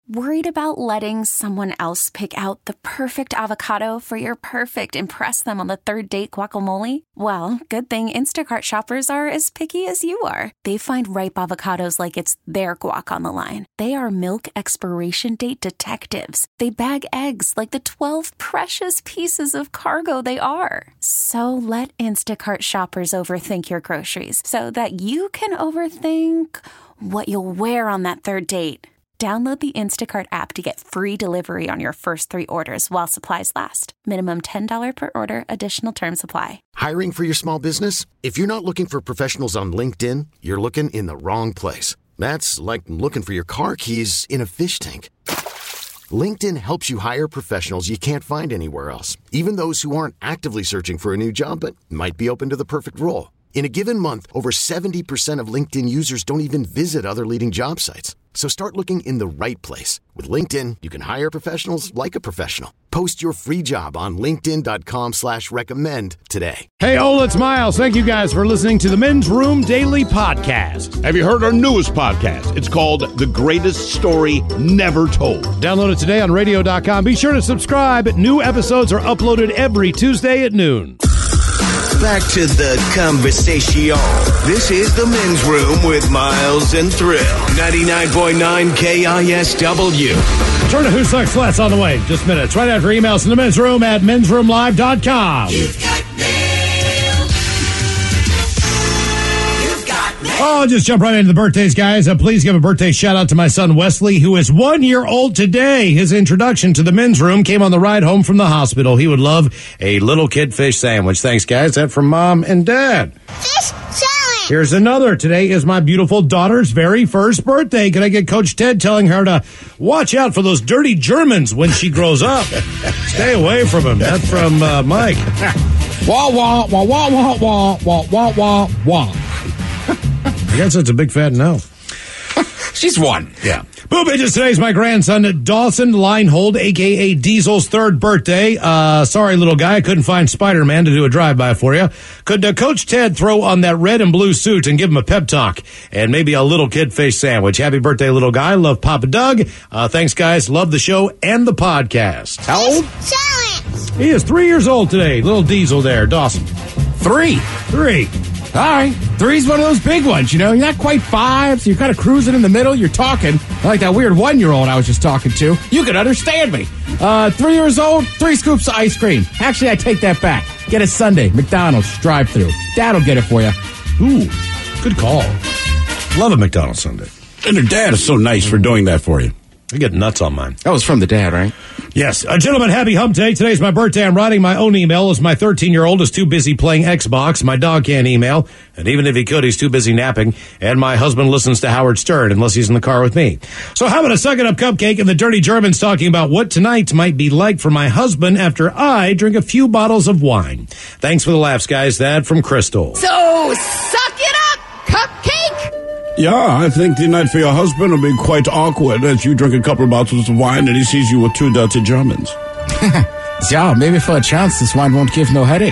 Worried about letting someone else pick out the perfect avocado for your perfect impress them on the third date guacamole? Well, good thing Instacart shoppers are as picky as you are. They find ripe avocados like it's their guac on the line. They are milk expiration date detectives. They bag eggs like the 12 precious pieces of cargo they are. So let Instacart shoppers overthink your groceries so that you can overthink what you'll wear on that third date. Download the Instacart app to get free delivery on your first 3 orders while supplies last. Minimum $10 per order. Additional terms apply. Hiring for your small business? If you're not looking for professionals on LinkedIn, you're looking in the wrong place. That's like looking for your car keys in a fish tank. LinkedIn helps you hire professionals you can't find anywhere else, even those who aren't actively searching for a new job but might be open to the perfect role. In a given month, over 70% of LinkedIn users don't even visit other leading job sites. So start looking in the right place. With LinkedIn, you can hire professionals like a professional. Post your free job on linkedin.com/recommend today. Hey, Ola, it's Miles. Thank you guys for listening to the Men's Room Daily Podcast. Have you heard our newest podcast? It's called The Greatest Story Never Told. Download it today on radio.com. Be sure to subscribe. New episodes are uploaded every Tuesday at noon. Back to the conversation. This is the Men's Room with Miles and Thrill. 99.9 KISW. Turn to Who Sucks Less on the way. Just minutes. Right after emails in the Men's Room at mensroomlive.com. You've got mail. You've got mail. Oh, just jump right into the birthdays, guys. Please give a birthday shout out to my son Wesley, who is 1 year old today. His introduction to the Men's Room came on the ride home from the hospital. He would love a little kid fish sandwich. Thanks, guys. That's from Mom and Dad. Fish sandwich. Here's another. Today is my beautiful daughter's very first birthday. Can I get Coach Ted telling her to watch out for those dirty Germans when she grows up? Stay away from him. That's from Mike. Wah, wah, wah, wah, wah, wah, wah, wah, wah, wah. I guess it's a big fat no. She's one. Yeah. Boo Bitches, today's my grandson, Dawson Linehold, a.k.a. Diesel's third birthday. Sorry, little guy, I couldn't find Spider-Man to do a drive-by for you. Could Coach Ted throw on that red and blue suit and give him a pep talk and maybe a little kid fish sandwich? Happy birthday, little guy. Love Papa Doug. Thanks, guys. Love the show and the podcast. How old? Sandwich. He is 3 years old today. Little Diesel there, Dawson. 3. All right. 3's one of those big ones, you know. You're not quite 5, so you're kind of cruising in the middle. You're talking like that weird 1-year-old I was just talking to. You can understand me. 3 years old, 3 scoops of ice cream. Actually, I take that back. Get it Sunday, McDonald's drive-thru. Dad'll get it for you. Ooh, good call. Love a McDonald's Sunday. And your dad is so nice for doing that for you. I get nuts on mine. That was from the dad, right? Yes. Gentlemen, happy hump day. Today's my birthday. I'm writing my own email as my 13-year-old is too busy playing Xbox. My dog can't email, and even if he could, he's too busy napping. And my husband listens to Howard Stern unless he's in the car with me. So how about a suck-it-up cupcake and the dirty Germans talking about what tonight might be like for my husband after I drink a few bottles of wine. Thanks for the laughs, guys. That from Crystal. So, suck it up, cupcake! Yeah, I think the night for your husband will be quite awkward as you drink a couple of bottles of wine and he sees you with 2 dirty Germans. Yeah, maybe for a chance this wine won't give no headache.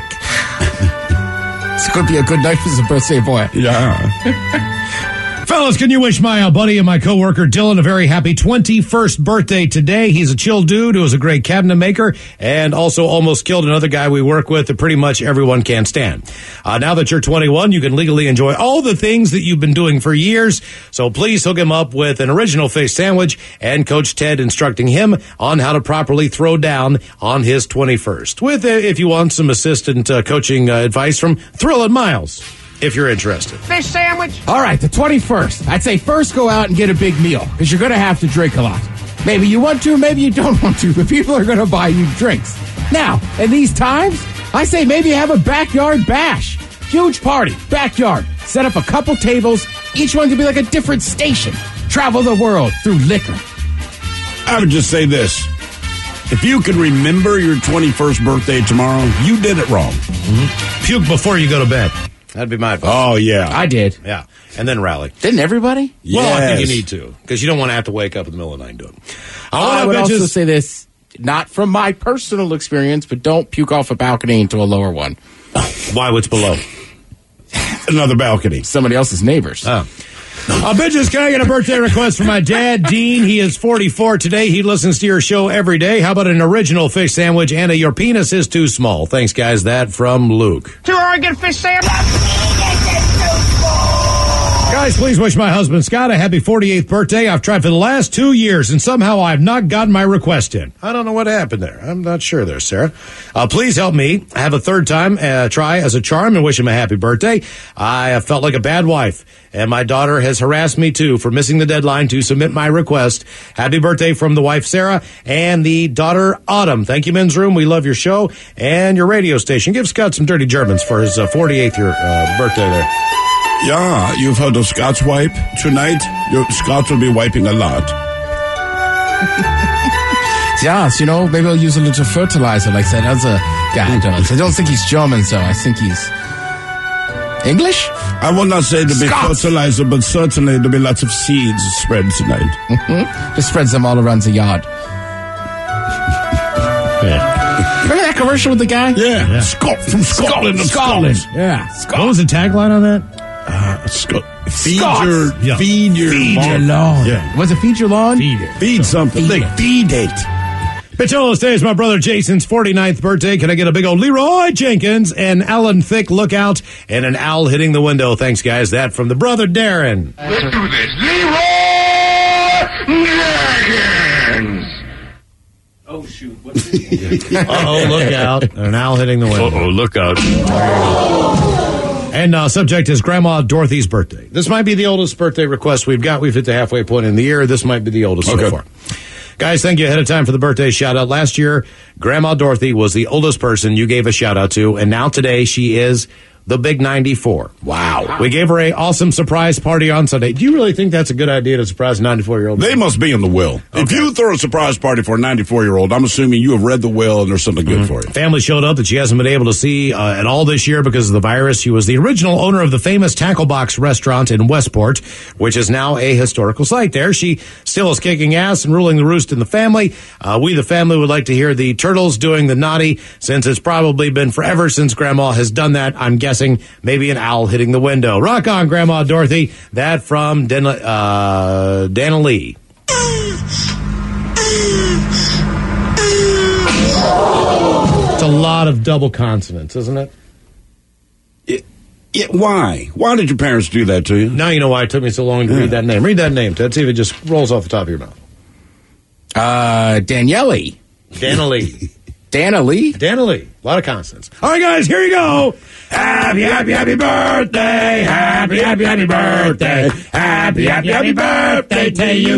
This could be a good night for the birthday boy. Yeah. Fellas, can you wish my buddy and my coworker Dylan a very happy 21st birthday today? He's a chill dude who is a great cabinet maker and also almost killed another guy we work with that pretty much everyone can't stand. Now that you're 21, you can legally enjoy all the things that you've been doing for years. So please hook him up with an original fish sandwich and Coach Ted instructing him on how to properly throw down on his 21st. With, if you want, some assistant coaching advice from Thrill and Miles. If you're interested. Fish sandwich? All right, the 21st. I'd say first go out and get a big meal, because you're going to have to drink a lot. Maybe you want to, maybe you don't want to, but people are going to buy you drinks. Now, in these times, I say maybe have a backyard bash. Huge party, backyard. Set up a couple tables. Each one could be like a different station. Travel the world through liquor. I would just say this. If you can remember your 21st birthday tomorrow, you did it wrong. Mm-hmm. Puke before you go to bed. That'd be my advice. Oh, yeah. I did. Yeah. And then rally. Didn't everybody? Yes. Well, I think you need to, because you don't want to have to wake up in the middle of the night and do it. I would also say this, not from my personal experience, but don't puke off a balcony into a lower one. Why? What's below? Another balcony. Somebody else's neighbors. Oh. Bitches, can I get a birthday request for my dad, Dean? He is 44 today. He listens to your show every day. How about an original fish sandwich and a your penis is too small? Thanks, guys. That from Luke. 2 Oregon fish sandwich. Guys, please wish my husband, Scott, a happy 48th birthday. I've tried for the last 2 years, and somehow I've not gotten my request in. I don't know what happened there. I'm not sure there, Sarah. Please help me have a third time try as a charm and wish him a happy birthday. I have felt like a bad wife, and my daughter has harassed me, too, for missing the deadline to submit my request. Happy birthday from the wife, Sarah, and the daughter, Autumn. Thank you, Men's Room. We love your show and your radio station. Give Scott some dirty Germans for his 48th year birthday there. Yeah, you've heard of Scott's wipe. Tonight, Scott will be wiping a lot. Yes, maybe I'll use a little fertilizer like that other guy does. I don't think he's German, so I think he's English? I will not say to be fertilizer, but certainly there'll be lots of seeds spread tonight. Just spreads them all around the yard. Yeah. Remember that commercial with the guy? Yeah. Scott from Scotland. Yeah. What was the tagline on that? Feed your lawn. Yeah. Was it feed your lawn? Feed something. Feed it. Pitchola today is my brother Jason's 49th birthday. Can I get a big old Leroy Jenkins and Alan Thicke lookout and an owl hitting the window? Thanks, guys. That from the brother Darren. Let's do this. Leroy Jenkins. Oh, shoot. What's it? Uh-oh, look out. An owl hitting the window. Uh-oh, look out. And subject is Grandma Dorothy's birthday. This might be the oldest birthday request we've got. We've hit the halfway point in the year. This might be the oldest so far. Guys, thank you ahead of time for the birthday shout-out. Last year, Grandma Dorothy was the oldest person you gave a shout-out to, and now today she is the big 94. Wow. We gave her a awesome surprise party on Sunday. Do you really think that's a good idea to surprise a 94-year-old? They must be in the will. Okay. If you throw a surprise party for a 94-year-old, I'm assuming you have read the will and there's something good for you. Family showed up that she hasn't been able to see at all this year because of the virus. She was the original owner of the famous Tackle Box restaurant in Westport, which is now a historical site there. She still is kicking ass and ruling the roost in the family. We, the family, would like to hear the Turtles doing the naughty, since it's probably been forever since Grandma has done that. I'm guessing maybe an owl hitting the window. Rock on, Grandma Dorothy. That from Dana Lee. It's a lot of double consonants, isn't it? Why? Why did your parents do that to you? Now you know why it took me so long to read that name. Read that name, Ted. See if it just rolls off the top of your mouth. Daniele. Dana Lee. Dana Lee? Dana Lee. A lot of consonants. All right, guys, here you go. Happy, happy, happy birthday. Happy, happy, happy birthday. Happy, happy, happy birthday to you,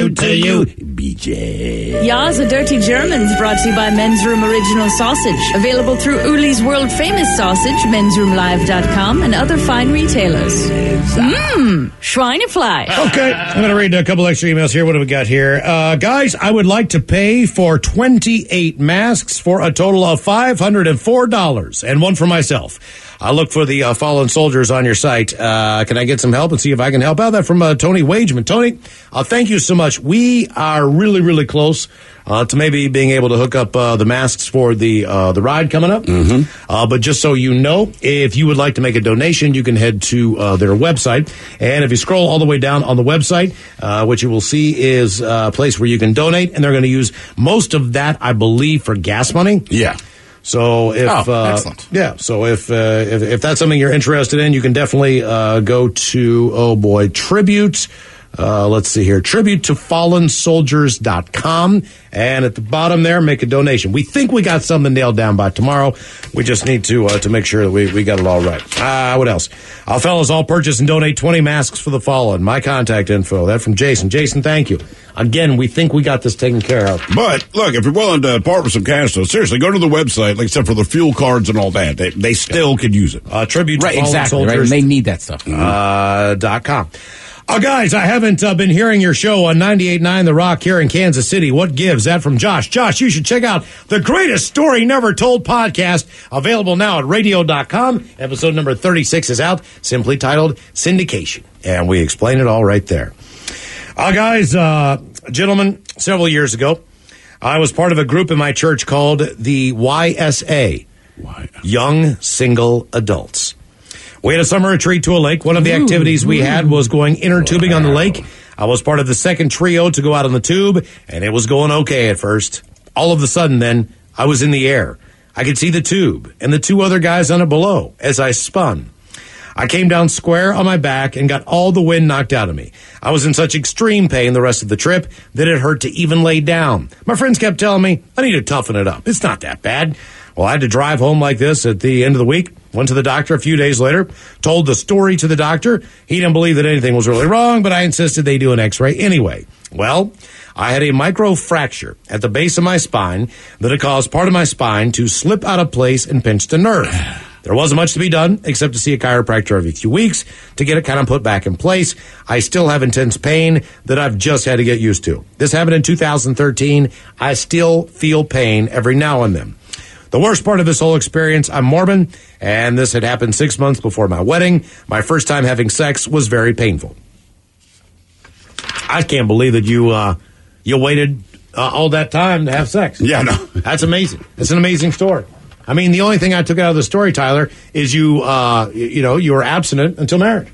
BJ. Ya's a Dirty Germans brought to you by Men's Room Original Sausage. Available through Uli's World Famous Sausage, mensroomlive.com, and other fine retailers. Schweinefly. Okay, I'm going to read a couple extra emails here. What do we got here? Guys, I would like to pay for 28 masks for a total of $504 and one for myself. I look for the fallen soldiers on your site. Can I get some help and see if I can help out? That from Tony Wageman. Tony, thank you so much. We are really, really close to maybe being able to hook up the masks for the ride coming up. But just so you know, if you would like to make a donation, you can head to their website. And if you scroll all the way down on the website, what you will see is a place where you can donate. And they're going to use most of that, I believe, for gas money. Yeah. So if excellent. So if that's something you're interested in, you can definitely go to Tribute. Let's see here, tributetoFallenSoldiers.com, and at the bottom there, make a donation. We think we got something nailed down by tomorrow. We just need to make sure that we got it all right. What else? Fellas, I'll purchase and donate 20 masks for the fallen. My contact info. That from Jason. Jason, thank you. Again, we think we got this taken care of. But, look, if you're willing to part with some cash, though, seriously, go to the website, like, except for the fuel cards and all that. They still could use it. Tribute to Right, Fallen exactly. Soldiers. Right, they need that stuff. .com. Guys, I haven't been hearing your show on 98.9 The Rock here in Kansas City. What gives? That from Josh. Josh, you should check out the Greatest Story Never Told podcast, available now at radio.com. Episode number 36 is out, simply titled Syndication. And we explain it all right there. Guys, gentlemen, several years ago, I was part of a group in my church called the YSA, Young Single Adults. We had a summer retreat to a lake. One of the activities we had was going inner tubing on the lake. I was part of the second trio to go out on the tube, and it was going okay at first. All of a sudden, then, I was in the air. I could see the tube and the two other guys on it below as I spun. I came down square on my back and got all the wind knocked out of me. I was in such extreme pain the rest of the trip that it hurt to even lay down. My friends kept telling me, I need to toughen it up. It's not that bad. Well, I had to drive home like this at the end of the week. Went to the doctor a few days later, told the story to the doctor. He didn't believe that anything was really wrong, but I insisted they do an x-ray anyway. Well, I had a microfracture at the base of my spine that had caused part of my spine to slip out of place and pinch the nerve. There wasn't much to be done except to see a chiropractor every few weeks to get it kind of put back in place. I still have intense pain that I've just had to get used to. This happened in 2013. I still feel pain every now and then. The worst part of this whole experience, I'm Mormon, and this had happened 6 months before my wedding. My first time having sex was very painful. I can't believe that you waited all that time to have sex. Yeah, no. That's amazing. It's an amazing story. I mean, the only thing I took out of the story, Tyler, is you were abstinent until marriage.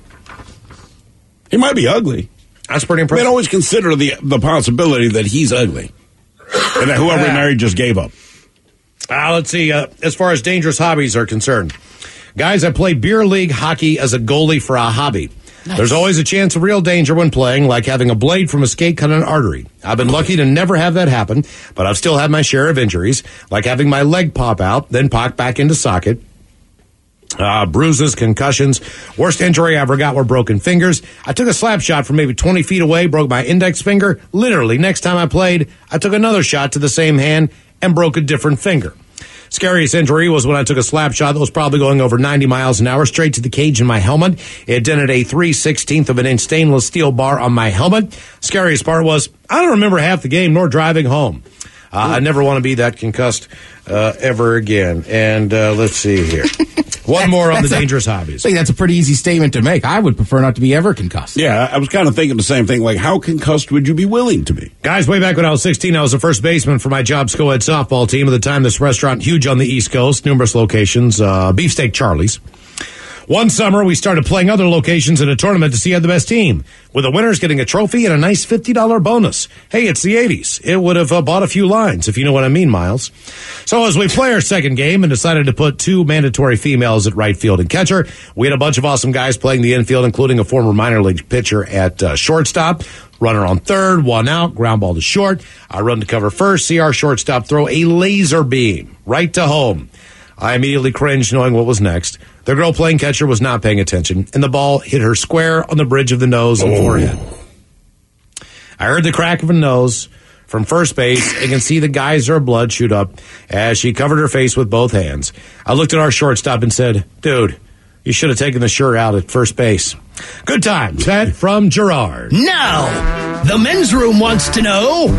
He might be ugly. That's pretty impressive. They'd always consider the possibility that he's ugly. And that whoever he married just gave up. Let's see. As far as dangerous hobbies are concerned, guys, I play beer league hockey as a goalie for a hobby. Nice. There's always a chance of real danger when playing, like having a blade from a skate cut an artery. I've been lucky to never have that happen, but I've still had my share of injuries, like having my leg pop out, then pop back into socket. Bruises, concussions. Worst injury I ever got were broken fingers. I took a slap shot from maybe 20 feet away, broke my index finger. Literally, next time I played, I took another shot to the same hand and broke a different finger. Scariest injury was when I took a slap shot that was probably going over 90 miles an hour straight to the cage in my helmet. It dented a 3/16 of an inch stainless steel bar on my helmet. Scariest part was I don't remember half the game nor driving home. I never want to be that concussed ever again. And let's see here. One more on the dangerous hobbies. I think that's a pretty easy statement to make. I would prefer not to be ever concussed. Yeah, I was kind of thinking the same thing. Like, how concussed would you be willing to be? Guys, way back when I was 16, I was the first baseman for my job's co-ed softball team. At the time, this restaurant, huge on the East Coast, numerous locations, Beefsteak Charlie's. One summer, we started playing other locations in a tournament to see who had the best team, with the winners getting a trophy and a nice $50 bonus. Hey, it's the 80s. It would have bought a few lines, if you know what I mean, Miles. So as we play our second game and decided to put two mandatory females at right field and catcher, we had a bunch of awesome guys playing the infield, including a former minor league pitcher at shortstop. Runner on third, one out, ground ball to short. I run to cover first, see our shortstop throw a laser beam right to home. I immediately cringed knowing what was next. The girl playing catcher was not paying attention, and the ball hit her square on the bridge of the nose and forehead. I heard the crack of a nose from first base and can see the geyser of blood shoot up as she covered her face with both hands. I looked at our shortstop and said, "Dude, you should have taken the shirt out at first base." Good times. That from Gerard. Now, the men's room wants to know,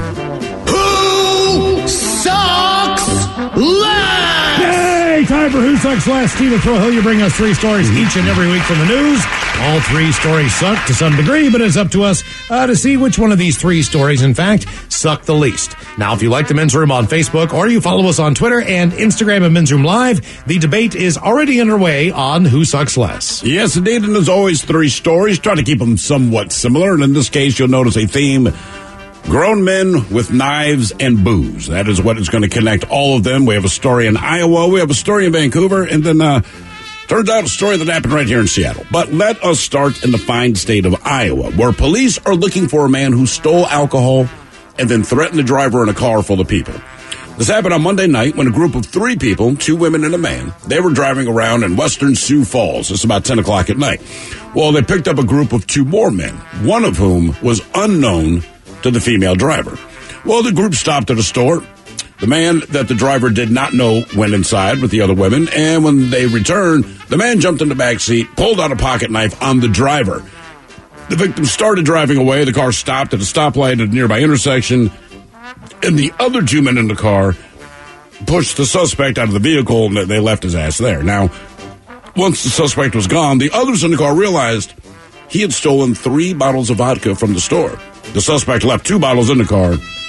who sucks less? Yay! Time for Who Sucks Less. Steve Thrill, you bring us three stories each and every week from the news. All three stories suck to some degree, but it's up to us to see which one of these three stories, in fact, suck the least. Now, if you like the Men's Room on Facebook or you follow us on Twitter and Instagram at Men's Room Live, the debate is already underway on Who Sucks Less. Yes, indeed, and there's always three stories. Try to keep them somewhat similar, and in this case, you'll notice a theme. Grown men with knives and booze. That is what is going to connect all of them. We have a story in Iowa. We have a story in Vancouver. And then turns out a story that happened right here in Seattle. But let us start in the fine state of Iowa, where police are looking for a man who stole alcohol and then threatened the driver in a car full of people. This happened on Monday night when a group of three people, two women and a man, they were driving around in western Sioux Falls. It's about 10 o'clock at night. Well, they picked up a group of two more men, one of whom was unknown to the female driver. Well, the group stopped at a store. The man that the driver did not know went inside with the other women, and when they returned, the man jumped in the back seat, pulled out a pocket knife on the driver. The victim started driving away. The car stopped at a stoplight at a nearby intersection, and the other two men in the car pushed the suspect out of the vehicle, and they left his ass there. Now, once the suspect was gone, the others in the car realized he had stolen 3 bottles of vodka from the store. The suspect left 2 bottles in the car,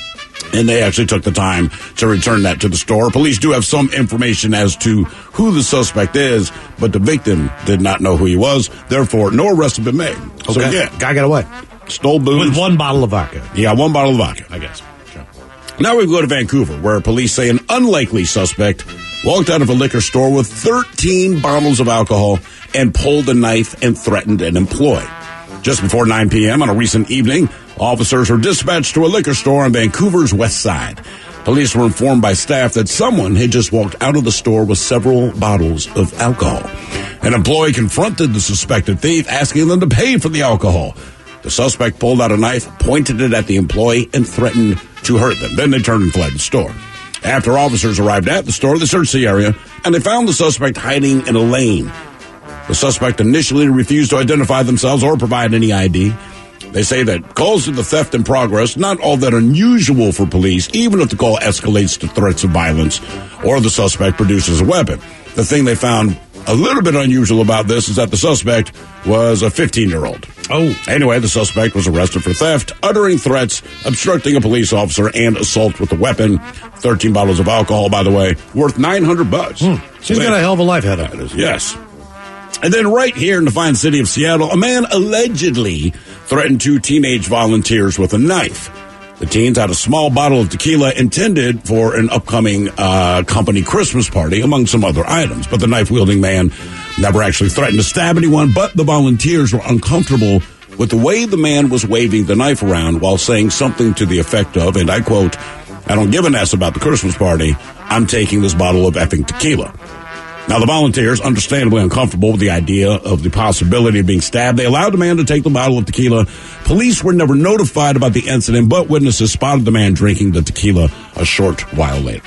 And they actually took the time to return that to the store. Police do have some information as to who the suspect is, but the victim did not know who he was. Therefore, no arrests have been made. Okay. So, yeah. Guy got away. Stole booze. With one bottle of vodka. Yeah, one bottle of vodka, I guess. Okay. Now we go to Vancouver, where police say an unlikely suspect walked out of a liquor store with 13 bottles of alcohol and pulled a knife and threatened an employee. Just before 9 p.m. on a recent evening, officers were dispatched to a liquor store on Vancouver's west side. Police were informed by staff that someone had just walked out of the store with several bottles of alcohol. An employee confronted the suspected thief, asking them to pay for the alcohol. The suspect pulled out a knife, pointed it at the employee, and threatened to hurt them. Then they turned and fled the store. After officers arrived at the store, they searched the area, and they found the suspect hiding in a lane. The suspect initially refused to identify themselves or provide any ID. They say that calls to the theft in progress, not all that unusual for police, even if the call escalates to threats of violence or the suspect produces a weapon. The thing they found a little bit unusual about this is that the suspect was a 15-year-old. Oh. Anyway, the suspect was arrested for theft, uttering threats, obstructing a police officer, and assault with a weapon. 13 bottles of alcohol, by the way, worth $900. She's got a hell of a life ahead of her. Yes. And then right here in the fine city of Seattle, a man allegedly threatened 2 teenage volunteers with a knife. The teens had a small bottle of tequila intended for an upcoming company Christmas party, among some other items. But the knife-wielding man never actually threatened to stab anyone, but the volunteers were uncomfortable with the way the man was waving the knife around while saying something to the effect of, and I quote, "I don't give an S about the Christmas party. I'm taking this bottle of effing tequila." Now, the volunteers, understandably uncomfortable with the idea of the possibility of being stabbed, they allowed the man to take the bottle of tequila. Police were never notified about the incident, but witnesses spotted the man drinking the tequila a short while later.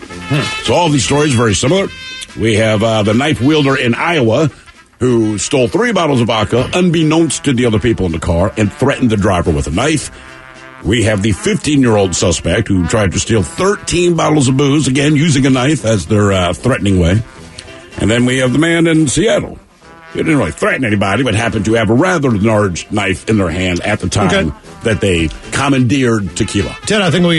So all of these stories are very similar. We have the knife wielder in Iowa who stole 3 bottles of vodka, unbeknownst to the other people in the car, and threatened the driver with a knife. We have the 15-year-old suspect who tried to steal 13 bottles of booze, again, using a knife as their threatening way. And then we have the man in Seattle. He didn't really threaten anybody, but happened to have a rather large knife in their hand at the time that they commandeered tequila. Ted, I think we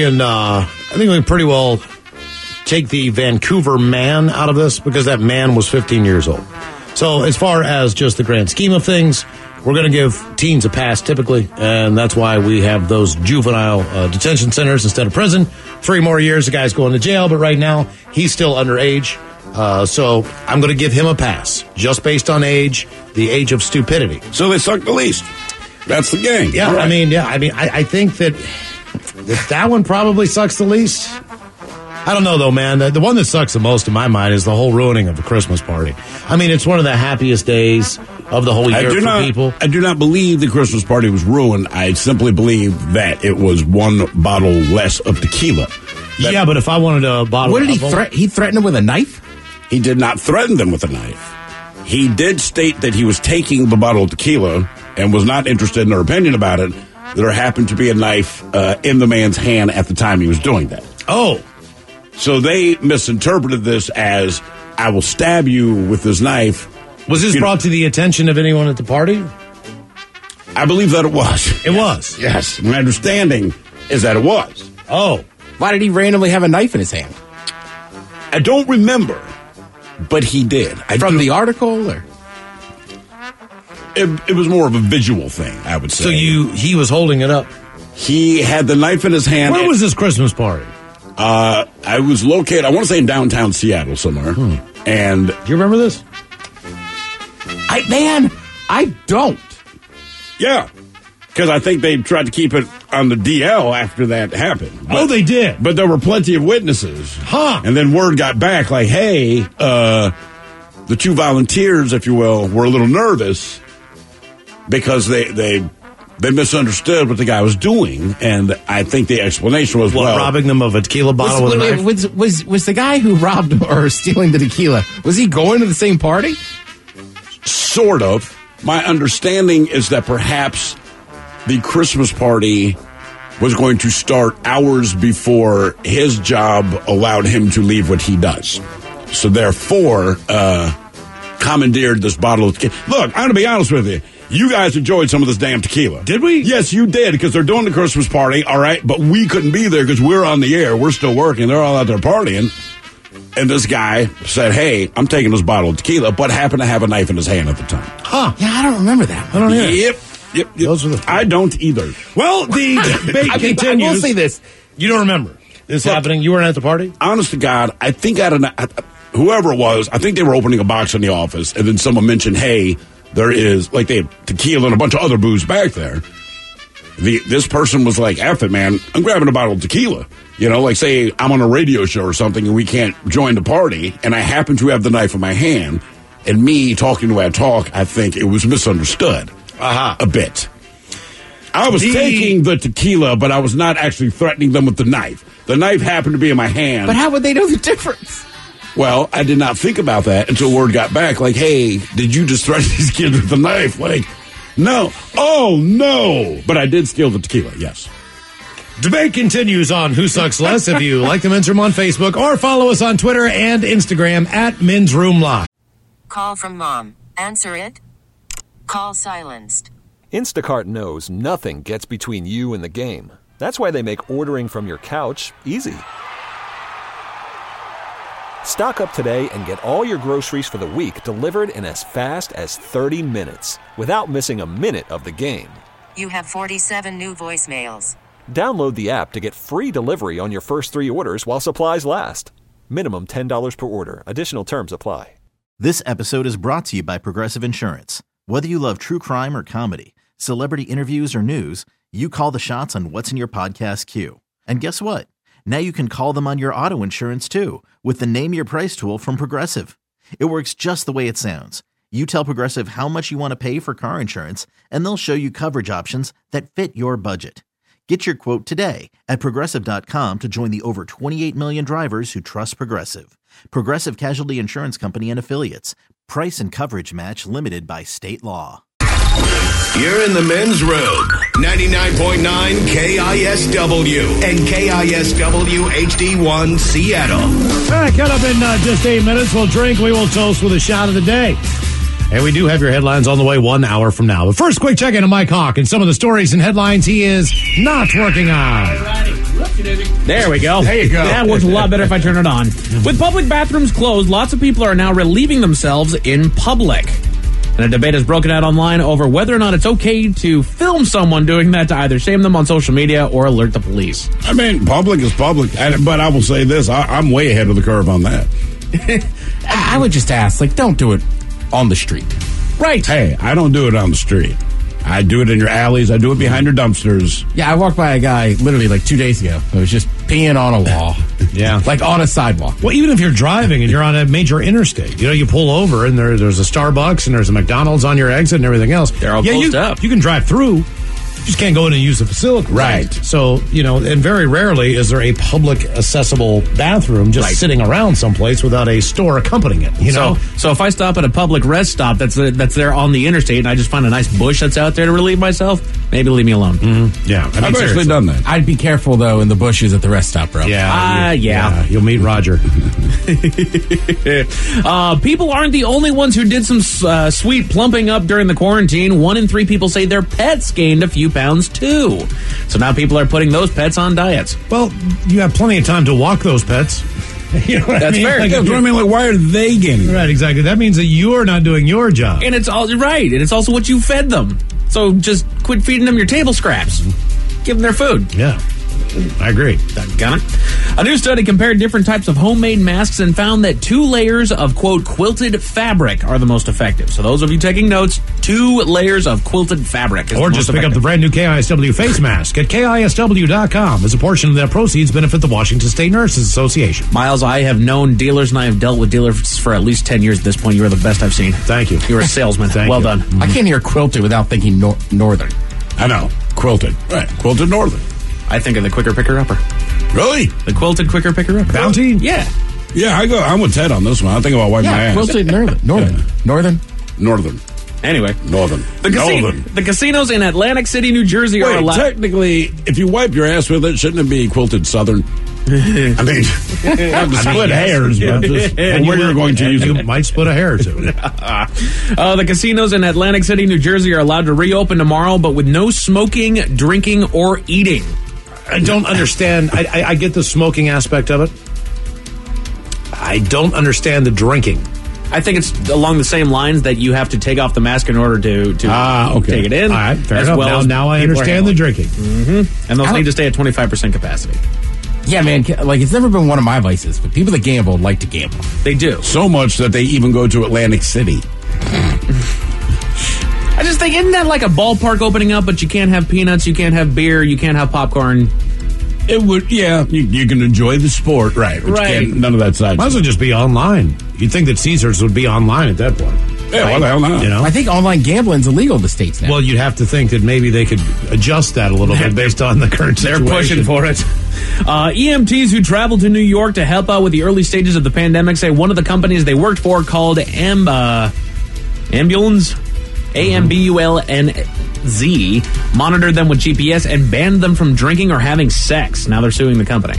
can pretty well take the Vancouver man out of this because that man was 15 years old. So as far as just the grand scheme of things, we're going to give teens a pass typically, and that's why we have those juvenile detention centers instead of prison. 3 more years, the guy's going to jail, but right now he's still underage. So I'm going to give him a pass, just based on age, the age of stupidity. So they suck the least. That's the gang. Yeah, right. I think that that one probably sucks the least. I don't know, though, man. The one that sucks the most in my mind is the whole ruining of the Christmas party. I mean, it's one of the happiest days of the whole year for people. I do not believe the Christmas party was ruined. I simply believe that it was 1 bottle less of tequila. Yeah, but if I wanted a bottle... What did he threaten? He threatened him with a knife? He did not threaten them with a knife. He did state that he was taking the bottle of tequila and was not interested in their opinion about it. There happened to be a knife in the man's hand at the time he was doing that. Oh. So they misinterpreted this as, I will stab you with this knife. Was this brought to the attention of anyone at the party? I believe that it was. It was? Yes. My understanding is that it was. Oh. Why did he randomly have a knife in his hand? I don't remember. But he did. From the article, or it was more of a visual thing, I would say. So he was holding it up. He had the knife in his hand. Where was this Christmas party? I was located, I want to say in downtown Seattle somewhere. And do you remember this? I don't. Yeah. Because I think they tried to keep it on the DL after that happened. But, they did. But there were plenty of witnesses. Huh. And then word got back like, hey, the 2 volunteers, if you will, were a little nervous because they misunderstood what the guy was doing. And I think the explanation was, robbing them of a tequila bottle with a knife? Was the guy who robbed or stealing the tequila, was he going to the same party? Sort of. My understanding is that perhaps the Christmas party was going to start hours before his job allowed him to leave what he does. So therefore, commandeered this bottle of tequila. Look, I'm going to be honest with you. You guys enjoyed some of this damn tequila. Did we? Yes, you did, because they're doing the Christmas party, all right? But we couldn't be there because we're on the air. We're still working. They're all out there partying. And this guy said, hey, I'm taking this bottle of tequila, but happened to have a knife in his hand at the time. Huh. Yeah, I don't remember that. I don't either. Yep. Those are the I don't either. Well, the debate continues. I will say this. You don't remember this happening? You weren't at the party? Honest to God, I think whoever it was, I think they were opening a box in the office, and then someone mentioned, hey, there is, like, they have tequila and a bunch of other booze back there. This person was like, F it, man, I'm grabbing a bottle of tequila. You know, like, say I'm on a radio show or something and we can't join the party, and I happen to have the knife in my hand, and me talking the way I talk, I think it was misunderstood a bit. I was taking the tequila, but I was not actually threatening them with the knife. The knife happened to be in my hand. But how would they know the difference? Well, I did not think about that until word got back, like, hey, did you just threaten these kids with the knife? Like, no. Oh, no. But I did steal the tequila, yes. Debate continues on Who Sucks Less. If you like the Men's Room on Facebook or follow us on Twitter and Instagram at Men's Room Live. Call from mom. Answer it. Call silenced. Instacart knows nothing gets between you and the game. That's why they make ordering from your couch easy. Stock up today and get all your groceries for the week delivered in as fast as 30 minutes without missing a minute of the game. You have 47 new voicemails. Download the app to get free delivery on your first 3 orders while supplies last. Minimum $10 per order. Additional terms apply. This episode is brought to you by Progressive Insurance. Whether you love true crime or comedy, celebrity interviews or news, you call the shots on what's in your podcast queue. And guess what? Now you can call them on your auto insurance too with the Name Your Price tool from Progressive. It works just the way it sounds. You tell Progressive how much you want to pay for car insurance, and they'll show you coverage options that fit your budget. Get your quote today at Progressive.com to join the over 28 million drivers who trust Progressive. Progressive Casualty Insurance Company and Affiliates. Price and coverage match limited by state law. You're in the Men's Room. 99.9 KISW and KISW HD1 Seattle. All right, cut up in just 8 minutes. We'll drink. We will toast with a shot of the day. And we do have your headlines on the way 1 hour from now. But first, quick check-in to Mike Hawk and some of the stories and headlines he is not working on. There we go. There you go. That works a lot better if I turn it on. With public bathrooms closed, lots of people are now relieving themselves in public. And a debate has broken out online over whether or not it's okay to film someone doing that to either shame them on social media or alert the police. I mean, public is public, but I will say this, I'm way ahead of the curve on that. I would just ask, don't do it on the street. Right. Hey, I don't do it on the street. I do it in your alleys. I do it behind your dumpsters. Yeah, I walked by a guy literally 2 days ago. It was just peeing on a wall. Yeah. On a sidewalk. Well, even if you're driving and you're on a major interstate, you pull over and there's a Starbucks and there's a McDonald's on your exit and everything else. They're all closed up. You can drive through. You just can't go in and use the facility. Right. So, and very rarely is there a public accessible bathroom just sitting around someplace without a store accompanying it, So if I stop at a public rest stop that's there on the interstate and I just find a nice bush that's out there to relieve myself, maybe leave me alone. Mm-hmm. Yeah. I've actually done that. I'd be careful, though, in the bushes at the rest stop, bro. Yeah. Yeah. You'll meet Roger. People aren't the only ones who did some sweet plumping up during the quarantine. 1 in 3 people say their pets gained a few pounds too. So now people are putting those pets on diets. Well, you have plenty of time to walk those pets. You know what That's I mean? fair. That's what I mean. Why are they gaining? Right, exactly. That means that you're not doing your job. And it's all right. And it's also what you fed them. So just quit feeding them your table scraps. Give them their food. Yeah. I agree. Got it. A new study compared different types of homemade masks and found that 2 layers of, quote, quilted fabric are the most effective. So those of you taking notes, 2 layers of quilted fabric is or the just most pick up the brand new KISW face mask at KISW.com as a portion of their proceeds benefit the Washington State Nurses Association. Miles, I have known dealers and I have dealt with dealers for at least 10 years at this point. You are the best I've seen. Thank you. You're a salesman. Well done. I can't hear quilted without thinking northern. I know. Quilted. Right. Quilted northern. I think of the Quicker Picker Upper. Really? The quilted Quicker Picker Upper. Bounty? Yeah. Yeah, I'm with Ted on this one. I think about wiping my ass. Quilted northern. Northern. Anyway. Northern. The casinos in Atlantic City, New Jersey are allowed. Technically, if you wipe your ass with it, shouldn't it be quilted Southern? I mean, not to split hairs, but just where you're going to use it. You might split a hair or two. The casinos in Atlantic City, New Jersey are allowed to reopen tomorrow, but with no smoking, drinking, or eating. I don't understand. I get the smoking aspect of it. I don't understand the drinking. I think it's along the same lines that you have to take off the mask in order to take it in. All right, fair enough. Well now I understand the drinking. Mm-hmm. And they'll need to stay at 25% capacity. Yeah, man, like it's never been one of my vices, but people that gamble like to gamble. They do. So much that they even go to Atlantic City. I just think, isn't that like a ballpark opening up, but you can't have peanuts, you can't have beer, you can't have popcorn? It would, yeah. You can enjoy the sport, right? But Right. You can't, none of that side. Might as well just be online. You'd think that Caesars would be online at that point. Yeah, what the hell not? You know? I think online gambling's illegal in the States now. Well, you'd have to think that maybe they could adjust that a little bit based on the current They're situation. pushing for it. EMTs who traveled to New York to help out with the early stages of the pandemic say one of the companies they worked for called Ambulance, AMBULNZ, monitored them with GPS and banned them from drinking or having sex. Now they're suing the company.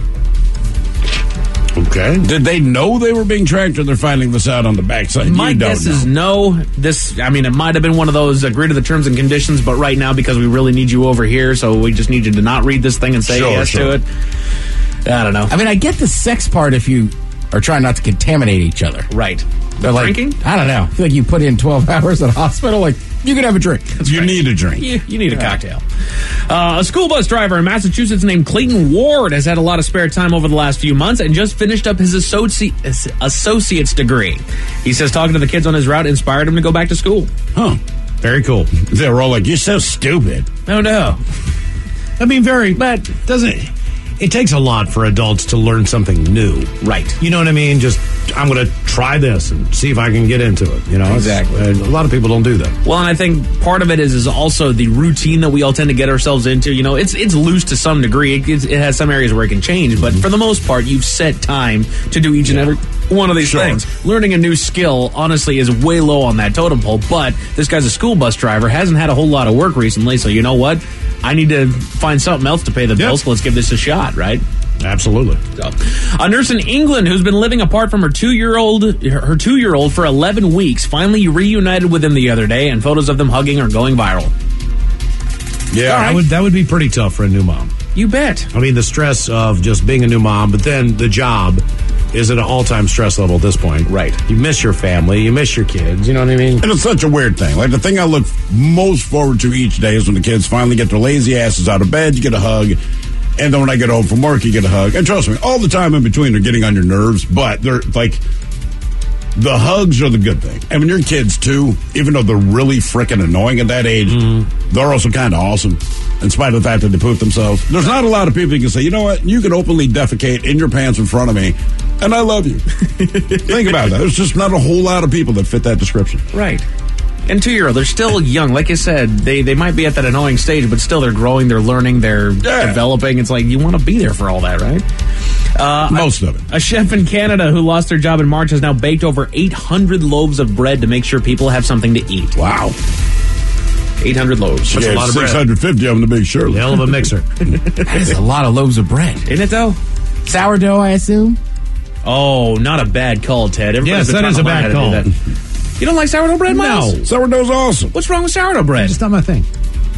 Okay. Did they know they were being tracked, or they're finding this out on the backside? My You don't guess know. is no. It might have been one of those agree to the terms and conditions, but right now, because we really need you over here, so we just need you to not read this thing and say yes to it. I don't know. I mean, I get the sex part if you are trying not to contaminate each other. Right. But like, drinking? I don't know. I feel like you put in 12 hours at a hospital, like, you can have a drink. You need a drink. You need a cocktail. A school bus driver in Massachusetts named Clayton Ward has had a lot of spare time over the last few months and just finished up his associate's degree. He says talking to the kids on his route inspired him to go back to school. Huh. Very cool. They were all like, you're so stupid. Oh, no. I mean, but it takes a lot for adults to learn something new. Right. You know what I mean? Just, I'm going to try this and see if I can get into it. You know, Exactly. A lot of people don't do that. Well, and I think part of it is also the routine that we all tend to get ourselves into. You know, it's loose to some degree. It has some areas where it can change, but for the most part, you've set time to do each and every one of these things. Learning a new skill, honestly, is way low on that totem pole, but this guy's a school bus driver, hasn't had a whole lot of work recently, so you know what? I need to find something else to pay the bills, so let's give this a shot, right? Absolutely. So, a nurse in England who's been living apart from her 2-year-old for 11 weeks finally reunited with him the other day, and photos of them hugging are going viral. Yeah, that would be pretty tough for a new mom. You bet. I mean, the stress of just being a new mom, but then the job is at an all-time stress level at this point. Right. You miss your family, you miss your kids, you know what I mean? And it's such a weird thing. Like, the thing I look most forward to each day is when the kids finally get their lazy asses out of bed, you get a hug. And then when I get home from work, you get a hug. And trust me, all the time in between they're getting on your nerves, but they're like, the hugs are the good thing. And when your kids, too, even though they're really freaking annoying at that age, they're also kind of awesome, in spite of the fact that they poop themselves. There's not a lot of people who can say, you know what, you can openly defecate in your pants in front of me, and I love you. Think about that. There's just not a whole lot of people that fit that description. Right. And 2-year-old, they're still young. Like you said, they might be at that annoying stage, but still they're growing, they're learning, they're developing. It's like you want to be there for all that, right? Most of it. A chef in Canada who lost their job in March has now baked over 800 loaves of bread to make sure people have something to eat. Wow. 800 loaves. That's a lot of bread. 650 of them to Big Shirley. Hell of a mixer. That is a lot of loaves of bread. Isn't it, though? Sourdough, I assume? Oh, not a bad call, Ted. Yes, that is a bad call. You don't like sourdough bread, Miles? No. Sourdough's awesome. What's wrong with sourdough bread? It's not my thing.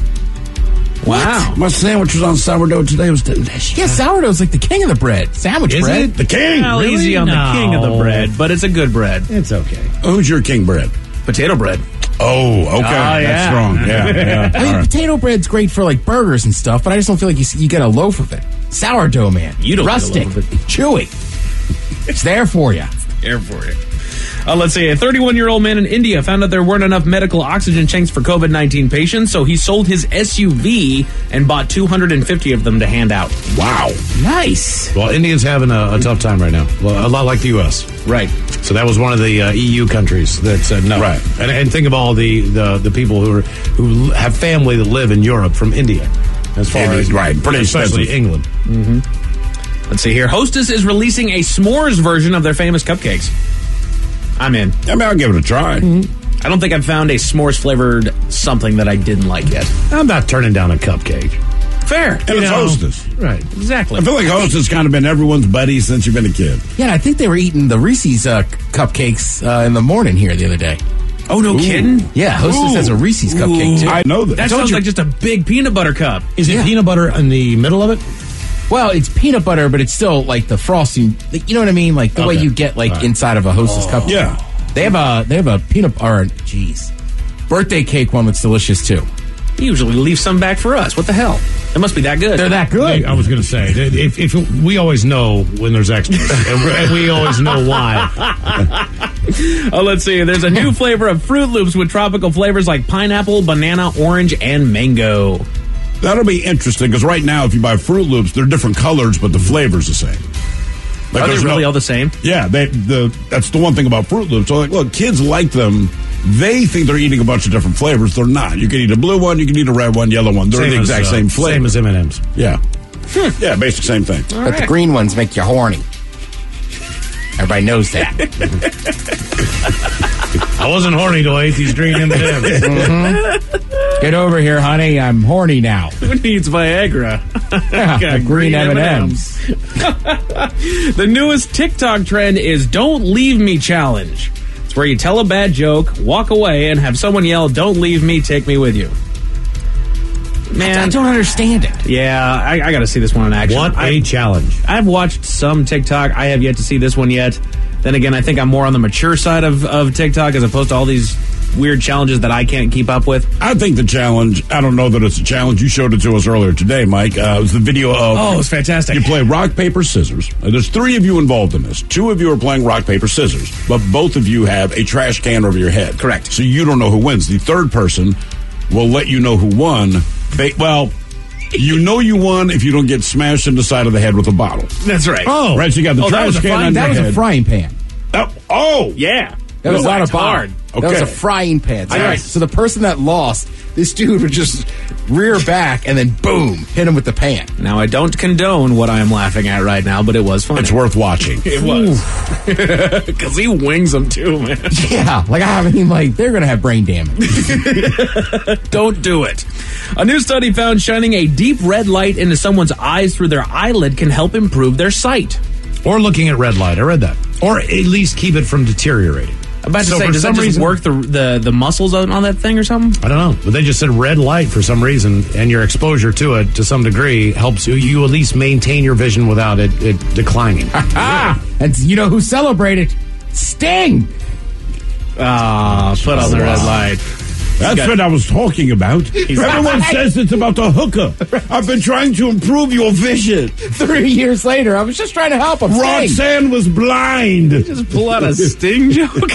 Wow. My sandwich was on sourdough today. It was delicious. Yeah, sourdough's like the king of the bread. Sandwich Is bread. it? The king. Well, Really? easy on the king of the bread, but it's a good bread. It's okay. Who's your king bread? Potato bread. Oh, okay. yeah. That's strong. Yeah. I mean, potato bread's great for like burgers and stuff, but I just don't feel like you get a loaf of it. Sourdough, man. You don't get a rustic, loaf of it. chewy. It's there for you. Air for you. Let's see. A 31-year-old man in India found out there weren't enough medical oxygen tanks for COVID-19 patients, so he sold his SUV and bought 250 of them to hand out. Wow. Nice. Well, India's having a tough time right now. Well, a lot like the U.S. Right. So that was one of the EU countries that said no. Right. And think of all the people who have family that live in Europe from India. As far as pretty especially expensive. England. Mm-hmm. Let's see here. Hostess is releasing a s'mores version of their famous cupcakes. I'm in. I mean, I'll give it a try. I don't think I've found a s'mores flavored something that I didn't like yet. I'm not turning down a cupcake. Fair. And it's Hostess. Right. Exactly. I feel like Hostess has kind of been everyone's buddy since you've been a kid. Yeah, I think they were eating the Reese's cupcakes in the morning here the other day. Oh, no kidding? Yeah, Hostess has a Reese's cupcake, too. I know that. That sounds like just a big peanut butter cup. Is it peanut butter in the middle of it? Well, it's peanut butter, but it's still like the frosting. You know what I mean? Like the way you get inside of a Hostess cupcake. Yeah. They have a peanut birthday cake one that's delicious too. You usually leave some back for us. What the hell? It must be that good. They're that good. I was going to say, if we always know when there's extras, and we always know why. Let's see. There's a new flavor of Fruit Loops with tropical flavors like pineapple, banana, orange, and mango. That'll be interesting because right now, if you buy Fruit Loops, they're different colors, but the flavor's the same. Are they really all the same? Yeah, that's the one thing about Fruit Loops. So, look, kids like them. They think they're eating a bunch of different flavors. They're not. You can eat a blue one, you can eat a red one, yellow one. They're the exact same flavor. Same as M&M's. Yeah. Yeah, basic same thing. But the green ones make you horny. Everybody knows that. I wasn't horny till I ate these green M&M's. Mm-hmm. Get over here, honey. I'm horny now. Who needs Viagra? The green M&Ms. The newest TikTok trend is Don't Leave Me Challenge. It's where you tell a bad joke, walk away, and have someone yell, "Don't leave me, take me with you." Man, I don't understand it. Yeah, I got to see this one in action. What a challenge. I've watched some TikTok. I have yet to see this one yet. Then again, I think I'm more on the mature side of TikTok as opposed to all these weird challenges that I can't keep up with. I think the challenge, I don't know that it's a challenge. You showed it to us earlier today, Mike. It was the video of... Oh, it was fantastic. You play rock, paper, scissors. There's 3 of you involved in this. 2 of you are playing rock, paper, scissors. But both of you have a trash can over your head. Correct. So you don't know who wins. The third person will let you know who won. You know you won if you don't get smashed in the side of the head with a bottle. That's right. Oh. Right, so you got the trash can on your head. That was a frying pan. Oh. Yeah. That was not a hard. Okay. That was a frying pan. So, so the person that lost, this dude would just rear back and then boom, hit him with the pan. Now, I don't condone what I am laughing at right now, but it was funny. It's worth watching. It was. Because he wings them too, man. Yeah. They're going to have brain damage. Don't do it. A new study found shining a deep red light into someone's eyes through their eyelid can help improve their sight. Or looking at red light. I read that. Or at least keep it from deteriorating. I'm about to say, does that just work the muscles on that thing or something? I don't know. But they just said red light for some reason, and your exposure to it to some degree helps you at least maintain your vision without it declining. And you know who celebrated? Sting! Put on the red light. That's what I was talking about. Everyone says it's about the hooker. I've been trying to improve your vision. 3 years later, I was just trying to help him. Roxanne was blind. Just pull out a Sting joke.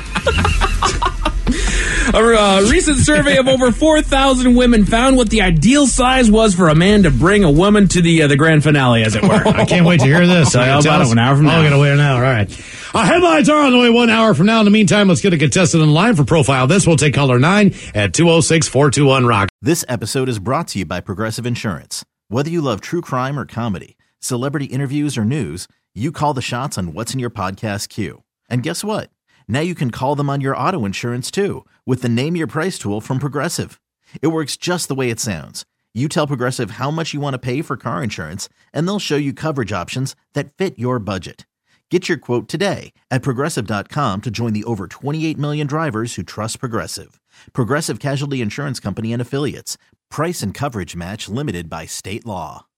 A recent survey of over 4,000 women found what the ideal size was for a man to bring a woman to the grand finale, as it were. I can't wait to hear this. Tell you about it 1 hour from now. Oh, I gotta wait an hour. All right. Headlines are on the way 1 hour from now. In the meantime, let's get a contestant in line for Profile This. We'll take caller 9 at 206-421-ROCK. This episode is brought to you by Progressive Insurance. Whether you love true crime or comedy, celebrity interviews or news, you call the shots on what's in your podcast queue. And guess what? Now you can call them on your auto insurance too with the Name Your Price tool from Progressive. It works just the way it sounds. You tell Progressive how much you want to pay for car insurance, and they'll show you coverage options that fit your budget. Get your quote today at Progressive.com to join the over 28 million drivers who trust Progressive. Progressive Casualty Insurance Company and Affiliates. Price and coverage match limited by state law.